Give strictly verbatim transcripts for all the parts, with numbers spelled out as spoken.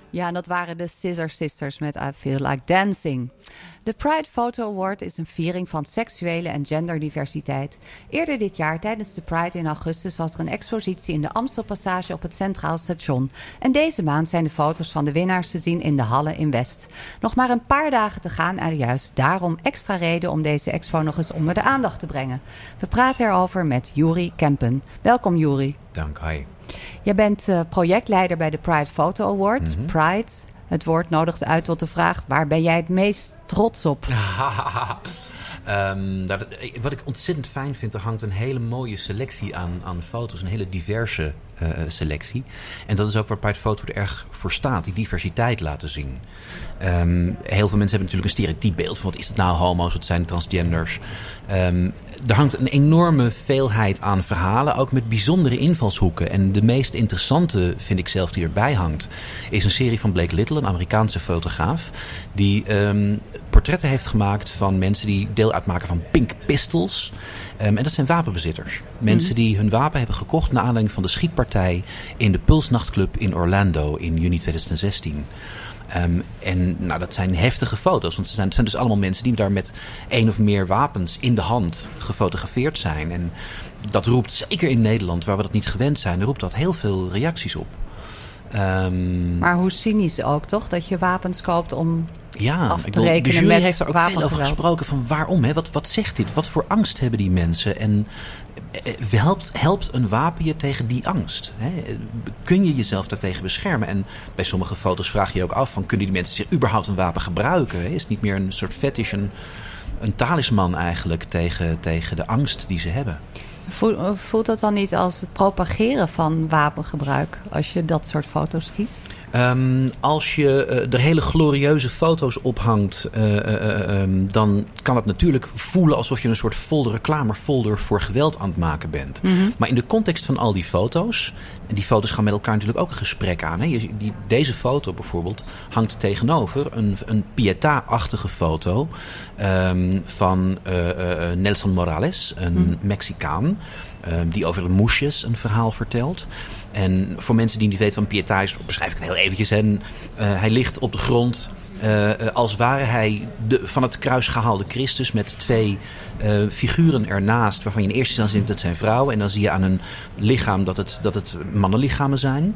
Ja, en dat waren de Scissor Sisters met I Feel Like Dancing. De Pride Photo Award is een viering van seksuele en genderdiversiteit. Eerder dit jaar, tijdens de Pride in augustus, was er een expositie in de Amstelpassage op het Centraal Station. En deze maand zijn de foto's van de winnaars te zien in de Hallen in West. Nog maar een paar dagen te gaan en juist daarom extra reden om deze expo nog eens onder de aandacht te brengen. We praten erover met Juri Kempen. Welkom Juri. Dank, hi. Jij bent uh, projectleider bij de Pride Photo Award. Mm-hmm. Pride, het woord nodigt uit tot de vraag, waar ben jij het meest trots op? um, nou, wat ik ontzettend fijn vind, er hangt een hele mooie selectie aan, aan foto's. Een hele diverse uh, selectie. En dat is ook waar Pride Photo er erg voor staat. Die diversiteit laten zien. Um, heel veel mensen hebben natuurlijk een stereotyp beeld van wat is het nou homo's, wat zijn transgenders. Um, er hangt een enorme veelheid aan verhalen, ook met bijzondere invalshoeken. En de meest interessante, vind ik zelf, die erbij hangt, is een serie van Blake Little, een Amerikaanse fotograaf, die um, portretten heeft gemaakt van mensen die deel uitmaken van Pink Pistols. Um, en dat zijn wapenbezitters. Mensen die hun wapen hebben gekocht naar aanleiding van de schietpartij in de Pulse nachtclub in Orlando in juni tweeduizend zestien. Um, en nou, dat zijn heftige foto's. Want het zijn, het zijn dus allemaal mensen die daar met één of meer wapens in de hand gefotografeerd zijn. En dat roept, zeker in Nederland, waar we dat niet gewend zijn, roept dat heel veel reacties op. Um, maar hoe cynisch ook, toch? Dat je wapens koopt om ja, af te ik bedoel, rekenen de jury met heeft er ook veel over gesproken van waarom, hè? Wat, wat zegt dit? Wat voor angst hebben die mensen? En helpt, helpt een wapen je tegen die angst? Hè? Kun je jezelf daartegen beschermen? En bij sommige foto's vraag je je ook af van, kunnen die mensen zich überhaupt een wapen gebruiken? Hè? Is het niet meer een soort fetish, een, een talisman eigenlijk tegen, tegen de angst die ze hebben? Voelt dat dan niet als het propageren van wapengebruik als je dat soort foto's kiest? Um, als je uh, er hele glorieuze foto's ophangt, uh, uh, um, dan kan het natuurlijk voelen alsof je een soort folder, reclamefolder voor geweld aan het maken bent. Mm-hmm. Maar in de context van al die foto's, en die foto's gaan met elkaar natuurlijk ook een gesprek aan. Hè? Je, die, deze foto bijvoorbeeld hangt tegenover een, een Pietà-achtige foto um, van uh, uh, Nelson Morales, een mm. Mexicaan. Uh, die over de moesjes een verhaal vertelt. En voor mensen die niet weten van Pietà is, beschrijf ik het heel eventjes. En, uh, hij ligt op de grond uh, als ware hij de, van het kruis gehaalde Christus met twee uh, figuren ernaast, waarvan je in eerste instantie denkt dat zijn vrouwen. En dan zie je aan hun lichaam dat het, dat het mannenlichamen zijn.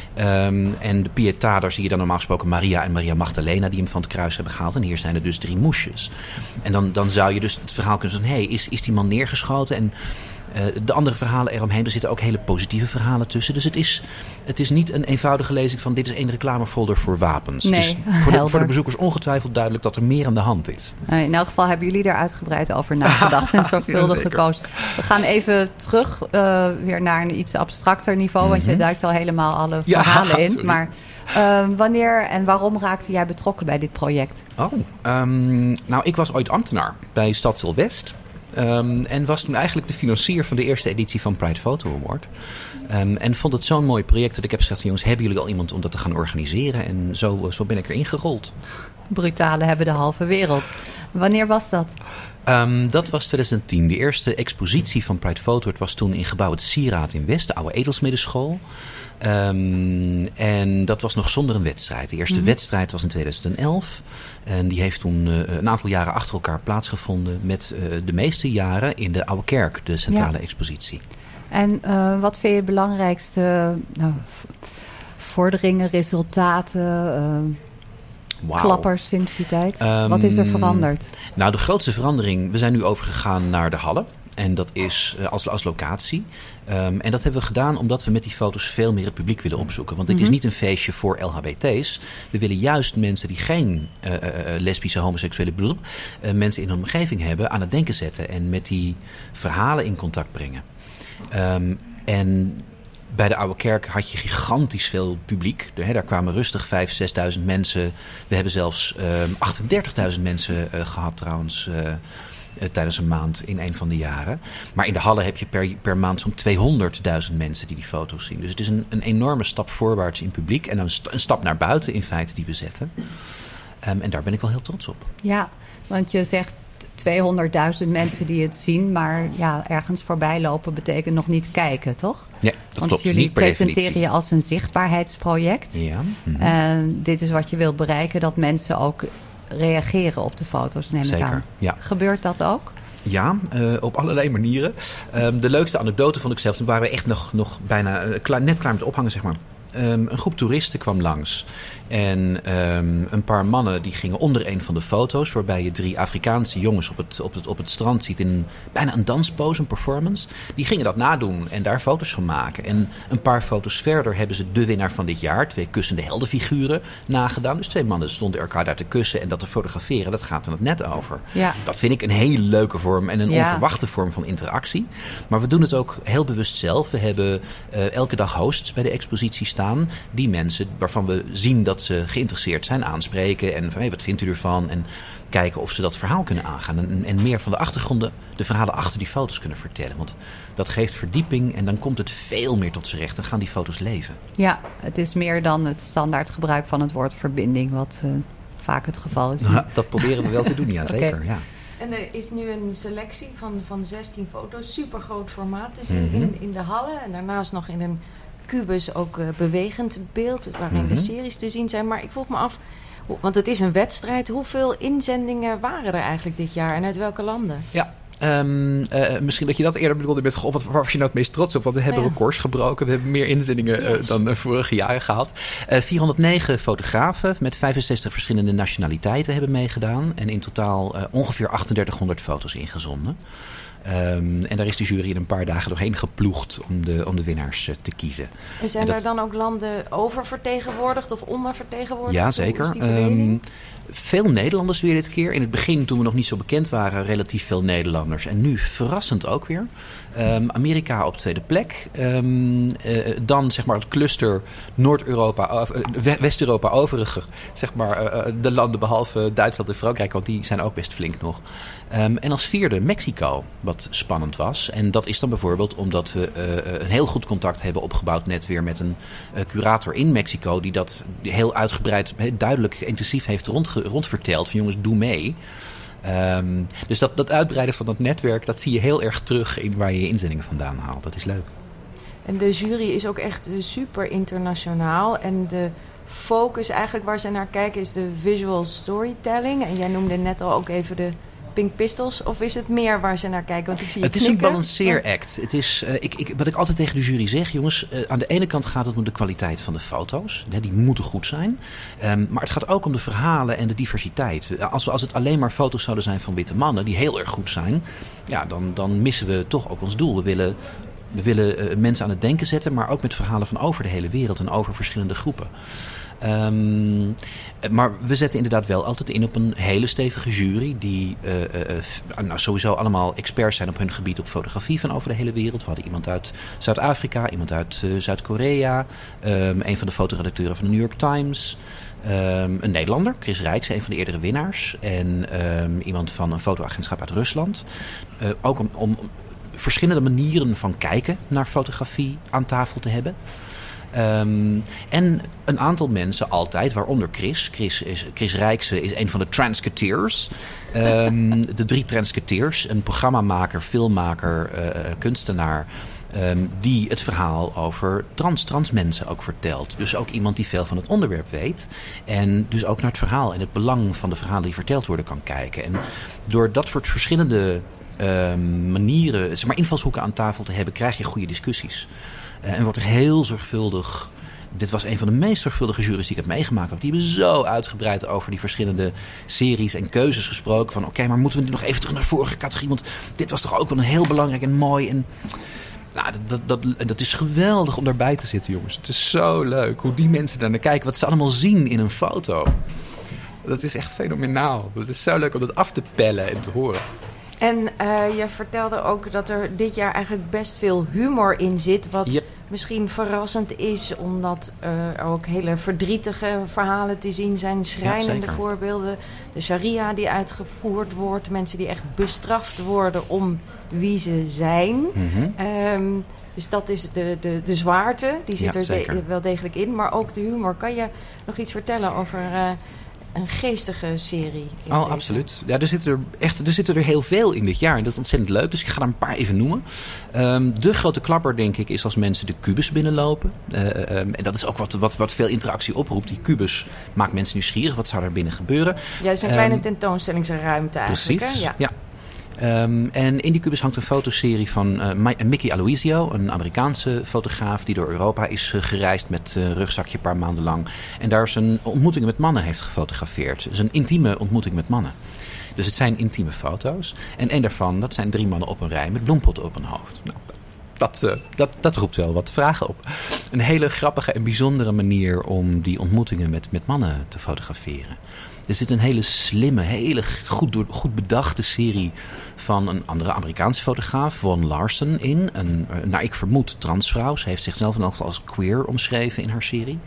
Um, en de Pietà, daar zie je dan normaal gesproken Maria en Maria Magdalena die hem van het kruis hebben gehaald. En hier zijn er dus drie moesjes. En dan, dan zou je dus het verhaal kunnen zeggen, hé, hey, is, is die man neergeschoten? En Uh, de andere verhalen eromheen, er zitten ook hele positieve verhalen tussen. Dus het is, het is niet een eenvoudige lezing van dit is één reclamefolder voor wapens. Nee, dus voor de, voor de bezoekers ongetwijfeld duidelijk dat er meer aan de hand is. Uh, in elk geval hebben jullie daar uitgebreid over nagedacht en zorgvuldig ja, gekozen. We gaan even terug uh, weer naar een iets abstracter niveau, mm-hmm. want je duikt al helemaal alle verhalen ja, in. Sorry. Maar uh, wanneer en waarom raakte jij betrokken bij dit project? Oh, um, nou ik was ooit ambtenaar bij Stadsel West. Um, en was toen eigenlijk de financier van de eerste editie van Pride Photo Award. Um, en vond het zo'n mooi project dat ik heb gezegd van jongens, hebben jullie al iemand om dat te gaan organiseren? En zo, zo ben ik erin gerold. Brutalen hebben de halve wereld. Wanneer was dat? Um, dat was twintig tien. De eerste expositie van Pride Photo was toen in gebouw Het Sieraad in West, de oude edelsmiddenschool. Um, en dat was nog zonder een wedstrijd. De eerste mm-hmm. wedstrijd was in tweeduizend elf. En die heeft toen uh, een aantal jaren achter elkaar plaatsgevonden. Met uh, de meeste jaren in de Oude Kerk, de centrale ja. expositie. En uh, wat vind je het belangrijkste nou, vorderingen, resultaten, uh, wow. klappers sinds die tijd? Um, wat is er veranderd? Nou, de grootste verandering, we zijn nu overgegaan naar de Hallen. En dat is uh, als, als locatie. Um, en dat hebben we gedaan omdat we met die foto's veel meer het publiek willen opzoeken. Want dit mm-hmm. is niet een feestje voor L H B T's. We willen juist mensen die geen uh, uh, lesbische, homoseksuele bedoel, uh, mensen in hun omgeving hebben aan het denken zetten. En met die verhalen in contact brengen. Um, en bij de Oude Kerk had je gigantisch veel publiek. Daar, daar kwamen rustig vijfduizend, zesduizend mensen. We hebben zelfs um, achtendertigduizend mensen uh, gehad trouwens. Uh, Uh, tijdens een maand in een van de jaren. Maar in de Hallen heb je per, per maand zo'n tweehonderdduizend mensen die die foto's zien. Dus het is een, een enorme stap voorwaarts in publiek. En een, st- een stap naar buiten in feite die we zetten. Um, en daar ben ik wel heel trots op. Ja, want je zegt tweehonderdduizend mensen die het zien. Maar ja, ergens voorbij lopen betekent nog niet kijken, toch? Ja, dat Want klopt. jullie Niet per presenteren definitie. je als een zichtbaarheidsproject. Ja. Mm-hmm. En dit is wat je wilt bereiken, dat mensen ook reageren op de foto's, neem ik Zeker, aan. ja. Gebeurt dat ook? Ja, uh, op allerlei manieren. Um, de leukste anekdote vond ik zelf, toen waren we echt nog, nog bijna uh, klaar, net klaar met ophangen, zeg maar. Um, een groep toeristen kwam langs. En um, een paar mannen die gingen onder een van de foto's, waarbij je drie Afrikaanse jongens op het, op het, op het strand ziet in bijna een danspose, een performance. Die gingen dat nadoen en daar foto's van maken. En een paar foto's verder hebben ze de winnaar van dit jaar, twee kussende heldenfiguren, nagedaan. Dus twee mannen stonden elkaar daar te kussen en dat te fotograferen, dat gaat er het net over. Ja. Dat vind ik een hele leuke vorm en een ja. onverwachte vorm van interactie. Maar we doen het ook heel bewust zelf. We hebben uh, elke dag hosts bij de expositie staan, die mensen waarvan we zien dat ze geïnteresseerd zijn, aanspreken en van hey, wat vindt u ervan? En kijken of ze dat verhaal kunnen aangaan. En, en meer van de achtergronden, de verhalen achter die foto's kunnen vertellen. Want dat geeft verdieping en dan komt het veel meer tot z'n recht. Dan gaan die foto's leven. Ja, het is meer dan het standaard gebruik van het woord verbinding, wat uh, vaak het geval is. Nou, dat proberen we wel te doen, ja, zeker. Okay. Ja. En er is nu een selectie van, van zestien foto's, super groot formaat is in, Mm-hmm. in, in de hallen. En daarnaast nog in een kubus ook uh, bewegend beeld, waarin mm-hmm. de series te zien zijn. Maar ik vroeg me af, want het is een wedstrijd, hoeveel inzendingen waren er eigenlijk dit jaar en uit welke landen? Ja. Um, uh, misschien dat je dat eerder bedoelde met God, waar was je nou het meest trots op? Want we hebben ja. records gebroken. We hebben meer inzendingen yes. uh, dan uh, vorige jaren gehad. Uh, vierhonderdnegen fotografen met vijfenzestig verschillende nationaliteiten hebben meegedaan. En in totaal uh, ongeveer achtendertighonderd foto's ingezonden. Um, en daar is de jury in een paar dagen doorheen geploegd om de, om de winnaars uh, te kiezen. En zijn en dat... er dan ook landen oververtegenwoordigd of ondervertegenwoordigd? Ja, zeker. Um, veel Nederlanders weer dit keer. In het begin, toen we nog niet zo bekend waren, relatief veel Nederlanders. En nu verrassend ook weer. Um, Amerika op tweede plek. Um, uh, dan zeg maar het cluster Noord-Europa, uh, West-Europa overiger. Zeg maar uh, de landen behalve Duitsland en Frankrijk, want die zijn ook best flink nog. Um, en als vierde Mexico, wat spannend was. En dat is dan bijvoorbeeld omdat we uh, een heel goed contact hebben opgebouwd net weer met een uh, curator in Mexico, die dat heel uitgebreid, duidelijk, intensief heeft rondge- rondverteld. Van jongens, doe mee. Um, dus dat, dat uitbreiden van dat netwerk, dat zie je heel erg terug in waar je je inzendingen vandaan haalt. Dat is leuk. En de jury is ook echt super internationaal. En de focus eigenlijk waar ze naar kijken is de visual storytelling. En jij noemde net al ook even de Pink Pistols, of is het meer waar ze naar kijken? Want ik zie je het knikken. is een balanceeract. Het is, uh, ik, ik, wat ik altijd tegen de jury zeg, jongens, uh, aan de ene kant gaat het om de kwaliteit van de foto's. Hè, die moeten goed zijn. Um, maar het gaat ook om de verhalen en de diversiteit. Als, we, als het alleen maar foto's zouden zijn van witte mannen, die heel erg goed zijn, ja, dan, dan missen we toch ook ons doel. We willen, we willen uh, mensen aan het denken zetten, maar ook met verhalen van over de hele wereld en over verschillende groepen. Um, maar we zetten inderdaad wel altijd in op een hele stevige jury die uh, uh, nou, sowieso allemaal experts zijn op hun gebied op fotografie van over de hele wereld. We hadden iemand uit Zuid-Afrika, iemand uit uh, Zuid-Korea, um, een van de fotoredacteuren van de New York Times, um, een Nederlander, Chris Rijks, een van de eerdere winnaars, en um, iemand van een fotoagentschap uit Rusland. Uh, ook om, om verschillende manieren van kijken naar fotografie aan tafel te hebben. Um, en een aantal mensen altijd, waaronder Chris. Chris, is, Chris Rijksen is een van de transketeers. Um, de drie transketeers. Een programmamaker, filmmaker, uh, kunstenaar. Um, die het verhaal over trans, trans mensen ook vertelt. Dus ook iemand die veel van het onderwerp weet. En dus ook naar het verhaal en het belang van de verhalen die verteld worden kan kijken. En door dat soort verschillende um, manieren, zeg maar invalshoeken aan tafel te hebben, krijg je goede discussies. Uh, en wordt er heel zorgvuldig. Dit was een van de meest zorgvuldige juries die ik heb meegemaakt. Die hebben zo uitgebreid over die verschillende series en keuzes gesproken. Van oké, okay, maar moeten we nog even terug naar de vorige categorie? Want dit was toch ook wel een heel belangrijk en mooi. En nou, dat, dat, dat, dat is geweldig om daarbij te zitten, jongens. Het is zo leuk hoe die mensen daar naar kijken. Wat ze allemaal zien in een foto. Dat is echt fenomenaal. Het is zo leuk om dat af te pellen en te horen. En uh, je vertelde ook dat er dit jaar eigenlijk best veel humor in zit. Wat yep. misschien verrassend is, omdat uh, er ook hele verdrietige verhalen te zien zijn. Schrijnende ja, voorbeelden. De sharia die uitgevoerd wordt. Mensen die echt bestraft worden om wie ze zijn. Mm-hmm. Um, dus dat is de, de, de zwaarte. Die zit ja, er de, wel degelijk in. Maar ook de humor. Kan je nog iets vertellen over Uh, een geestige serie. Oh, deze. Absoluut. Ja, er zitten er echt, er zitten er heel veel in dit jaar. En dat is ontzettend leuk. Dus ik ga er een paar even noemen. Um, de grote klapper, denk ik, is als mensen de kubus binnenlopen. Uh, um, en dat is ook wat, wat, wat veel interactie oproept. Die kubus maakt mensen nieuwsgierig. Wat zou er binnen gebeuren? Ja, het is een kleine um, tentoonstellingsruimte eigenlijk. Precies, hè? Ja. ja. Um, en in die kubus hangt een fotoserie van uh, Mickey Aloisio, een Amerikaanse fotograaf die door Europa is uh, gereisd met uh, rugzakje een paar maanden lang. En daar zijn ontmoetingen met mannen heeft gefotografeerd. Dus een intieme ontmoeting met mannen. Dus het zijn intieme foto's. En een daarvan, dat zijn drie mannen op een rij met bloempotten op hun hoofd. Nou, dat, uh, dat, dat roept wel wat vragen op. Een hele grappige en bijzondere manier om die ontmoetingen met, met mannen te fotograferen. Er zit een hele slimme, hele goed, door, goed bedachte serie van een andere Amerikaanse fotograaf, Von Larsen, in. Een, naar ik vermoed, transvrouw. Ze heeft zichzelf in elk geval als queer omschreven in haar serie.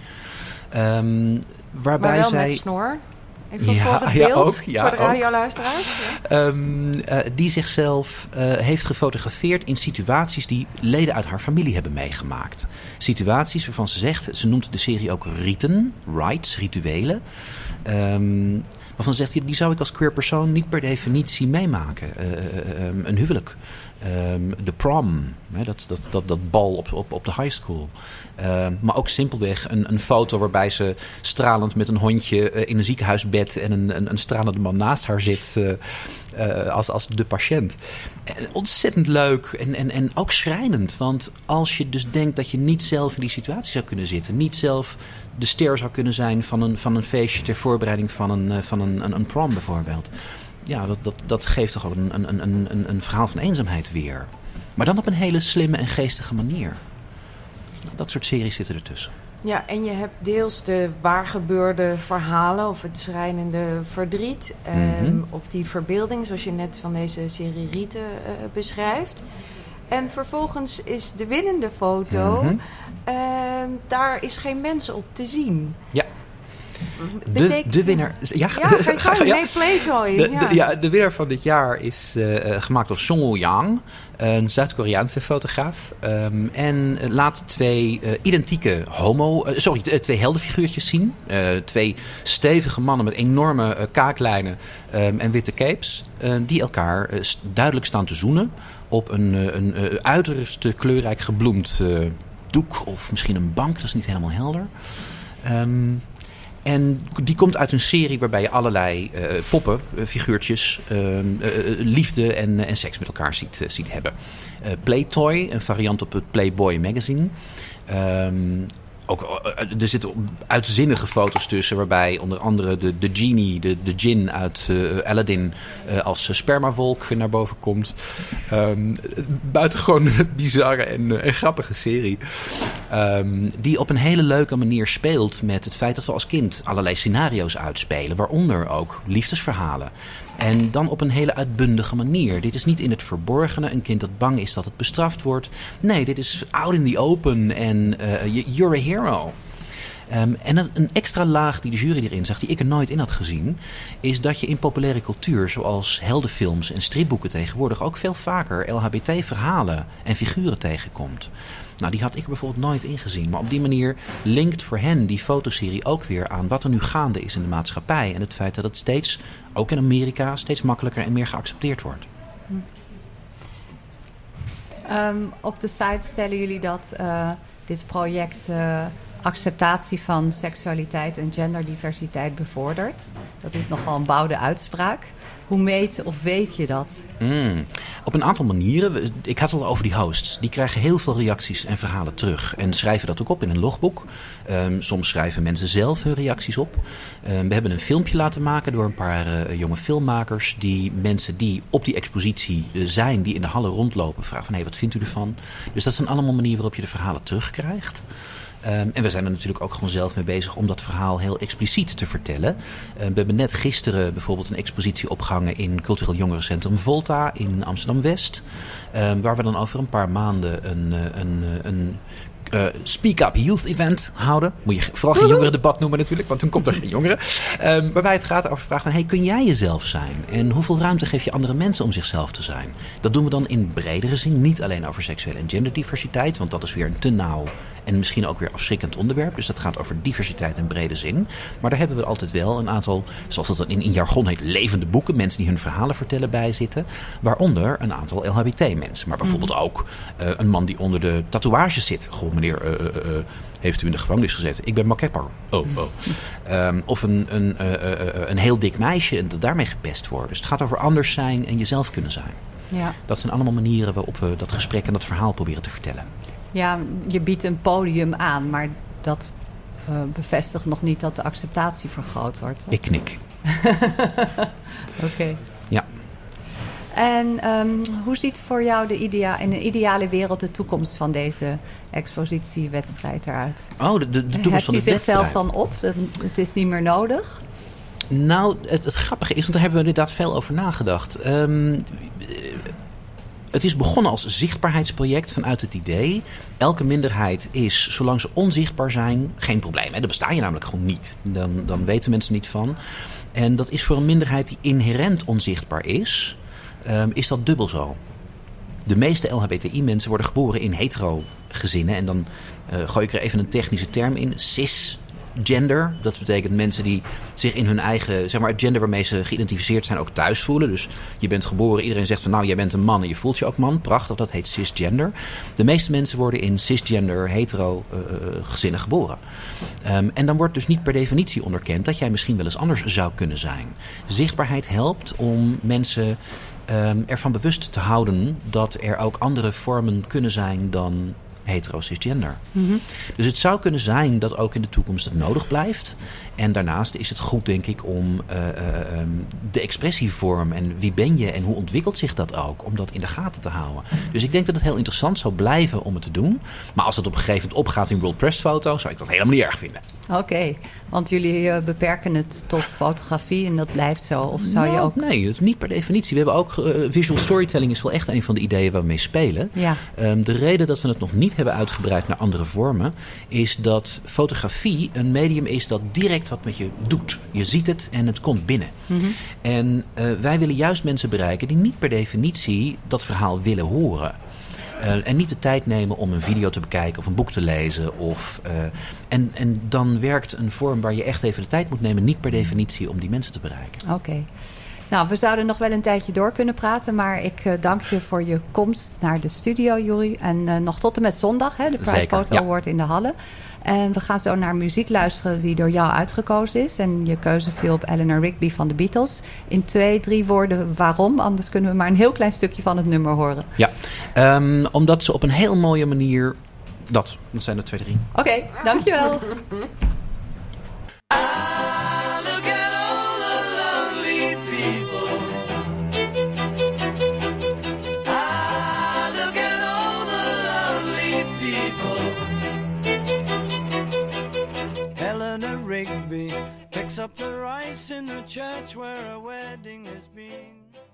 Um, waarbij maar wel zij... met snor. Even ja, voor het ja, beeld, ook, ja, voor de radioluisteraars. Ja. Um, uh, die zichzelf uh, heeft gefotografeerd in situaties die leden uit haar familie hebben meegemaakt. Situaties waarvan ze zegt, ze noemt de serie ook riten, rites, rituelen. Um, waarvan ze zegt, die zou ik als queer persoon niet per definitie meemaken. Uh, uh, um, een huwelijk. Um, de prom, hè, dat, dat, dat, dat bal op, op, op de high school. Uh, maar ook simpelweg een, een foto waarbij ze stralend met een hondje uh, in een ziekenhuisbed en een, een, een stralende man naast haar zit uh, uh, als, als de patiënt. En ontzettend leuk en, en, en ook schrijnend. Want als je dus denkt dat je niet zelf in die situatie zou kunnen zitten, niet zelf de ster zou kunnen zijn van een, van een feestje ter voorbereiding van een, van een, een, een prom bijvoorbeeld. Ja, dat, dat, dat geeft toch ook een, een, een, een, een verhaal van eenzaamheid weer. Maar dan op een hele slimme en geestige manier. Dat soort series zitten ertussen. Ja, en je hebt deels de waargebeurde verhalen of het schrijnende verdriet. Mm-hmm. um, of die verbeelding, zoals je net van deze serie Rieten uh, beschrijft. En vervolgens is de winnende foto, mm-hmm. uh, daar is geen mens op te zien. Ja. De, de winnaar... Ja, ja, ga je gang. Nee, Playtoy. De, ja. De, ja, de winnaar van dit jaar is uh, gemaakt door Song Yang, een Zuid-Koreaanse fotograaf. Um, en laat twee uh, identieke homo... Uh, sorry, uh, twee heldenfiguurtjes zien. Uh, twee stevige mannen met enorme uh, kaaklijnen um, en witte capes. Uh, die elkaar uh, duidelijk staan te zoenen op een, uh, een uh, uiterst kleurrijk gebloemd uh, doek. Of misschien een bank, dat is niet helemaal helder. Um, En die komt uit een serie waarbij je allerlei uh, poppen, uh, figuurtjes, uh, uh, liefde en, uh, en seks met elkaar ziet, uh, ziet hebben. Uh, Playtoy, een variant op het Playboy magazine. Um, ook, uh, er zitten uitzinnige foto's tussen waarbij onder andere de, de genie, de, de djinn uit uh, Aladdin uh, als spermawolk naar boven komt. Um, buitengewoon bizarre en, uh, en grappige serie. Um, die op een hele leuke manier speelt met het feit dat we als kind allerlei scenario's uitspelen. Waaronder ook liefdesverhalen. En dan op een hele uitbundige manier. Dit is niet in het verborgene, een kind dat bang is dat het bestraft wordt. Nee, dit is out in the open en uh, you're a hero. Um, en een, een extra laag die de jury erin zag, die ik er nooit in had gezien, is dat je in populaire cultuur, zoals heldenfilms en stripboeken tegenwoordig, ook veel vaker L H B T-verhalen en figuren tegenkomt. Nou, die had ik er bijvoorbeeld nooit ingezien. Maar op die manier linkt voor hen die fotoserie ook weer aan wat er nu gaande is in de maatschappij. En het feit dat het steeds, ook in Amerika, steeds makkelijker en meer geaccepteerd wordt. Um, op de site stellen jullie dat uh, dit project uh, acceptatie van seksualiteit en genderdiversiteit bevordert. Dat is nogal een bouwde uitspraak. Hoe meet of weet je dat? Mm, op een aantal manieren. Ik had het al over die hosts. Die krijgen heel veel reacties en verhalen terug. En schrijven dat ook op in een logboek. Um, soms schrijven mensen zelf hun reacties op. Um, we hebben een filmpje laten maken door een paar uh, jonge filmmakers. Die mensen die op die expositie uh, zijn, die in de hallen rondlopen, vragen van hé, hey, wat vindt u ervan? Dus dat zijn allemaal manieren waarop je de verhalen terugkrijgt. Um, en we zijn er natuurlijk ook gewoon zelf mee bezig om dat verhaal heel expliciet te vertellen. Uh, we hebben net gisteren bijvoorbeeld een expositie opgehangen in Cultureel Jongerencentrum Volta in Amsterdam-West. Um, waar we dan over een paar maanden een, een, een uh, Speak Up Youth Event houden. Moet je vooral geen jongerendebat noemen natuurlijk, want toen komt er geen jongeren. Um, waarbij het gaat over de vraag van, hey, kun jij jezelf zijn? En hoeveel ruimte geef je andere mensen om zichzelf te zijn? Dat doen we dan in bredere zin. Niet alleen over seksuele en genderdiversiteit, want dat is weer een te nauw en misschien ook weer afschrikkend onderwerp. Dus dat gaat over diversiteit in brede zin. Maar daar hebben we altijd wel een aantal, zoals dat in, in jargon heet, levende boeken. Mensen die hun verhalen vertellen bij zitten. Waaronder een aantal L H B T-mensen. Maar bijvoorbeeld ook uh, een man die onder de tatoeages zit. Goh, meneer, uh, uh, uh, heeft u in de gevangenis gezeten? Ik ben Makepper. Oh, oh. Um, of een, een, uh, uh, uh, een heel dik meisje en dat daarmee gepest wordt. Dus het gaat over anders zijn en jezelf kunnen zijn. Ja. Dat zijn allemaal manieren waarop we dat gesprek en dat verhaal proberen te vertellen. Ja, je biedt een podium aan, maar dat uh, bevestigt nog niet dat de acceptatie vergroot wordt. Hè? Ik knik. Oké. Okay. Ja. En um, hoe ziet voor jou de idea, in een ideale wereld de toekomst van deze expositiewedstrijd eruit? Oh, de, de, de toekomst van de wedstrijd. Heeft hij zichzelf dan op? Het is niet meer nodig? Nou, het, het grappige is, want daar hebben we inderdaad veel over nagedacht. Um, Het is begonnen als zichtbaarheidsproject vanuit het idee, elke minderheid is, zolang ze onzichtbaar zijn, geen probleem. Hè? Daar besta je namelijk gewoon niet. Dan, dan weten mensen niet van. En dat is voor een minderheid die inherent onzichtbaar is, um, is dat dubbel zo. De meeste L H B T I-mensen worden geboren in hetero gezinnen. En dan uh, gooi ik er even een technische term in, cis. Gender, dat betekent mensen die zich in hun eigen, zeg maar, het gender waarmee ze geïdentificeerd zijn ook thuis voelen. Dus je bent geboren, iedereen zegt van nou, jij bent een man en je voelt je ook man. Prachtig, dat heet cisgender. De meeste mensen worden in cisgender, hetero uh, gezinnen geboren. Um, en dan wordt dus niet per definitie onderkend dat jij misschien wel eens anders zou kunnen zijn. Zichtbaarheid helpt om mensen um, ervan bewust te houden dat er ook andere vormen kunnen zijn dan hetero cisgender. Mm-hmm. Dus het zou kunnen zijn dat ook in de toekomst het nodig blijft. En daarnaast is het goed, denk ik, om uh, uh, um, de expressievorm en wie ben je en hoe ontwikkelt zich dat ook, om dat in de gaten te houden. Dus ik denk dat het heel interessant zou blijven om het te doen. Maar als het op een gegeven moment opgaat in World Press Foto, zou ik dat helemaal niet erg vinden. Oké, okay, want jullie uh, beperken het tot fotografie en dat blijft zo? Of zou nou, je ook... Nee, dat is niet per definitie. We hebben ook uh, visual storytelling is wel echt een van de ideeën waar we mee spelen. Ja. Um, de reden dat we het nog niet hebben uitgebreid naar andere vormen, is dat fotografie een medium is dat direct wat met je doet. Je ziet het en het komt binnen. Mm-hmm. En uh, wij willen juist mensen bereiken die niet per definitie dat verhaal willen horen. Uh, en niet de tijd nemen om een video te bekijken of een boek te lezen. Of, uh, en, en dan werkt een vorm waar je echt even de tijd moet nemen, niet per definitie om die mensen te bereiken. Oké. Okay. Nou, we zouden nog wel een tijdje door kunnen praten, maar ik uh, dank je voor je komst naar de studio, Joeri. En uh, nog tot en met zondag, hè, de Pride Photo Award in de Halle. En we gaan zo naar muziek luisteren die door jou uitgekozen is. En je keuze viel op Eleanor Rigby van de Beatles. In twee, drie woorden waarom, anders kunnen we maar een heel klein stukje van het nummer horen. Ja, um, omdat ze op een heel mooie manier... Dat, dat zijn er twee, drie. Oké, okay, dankjewel. Rigby picks up the rice in the church where a wedding has been.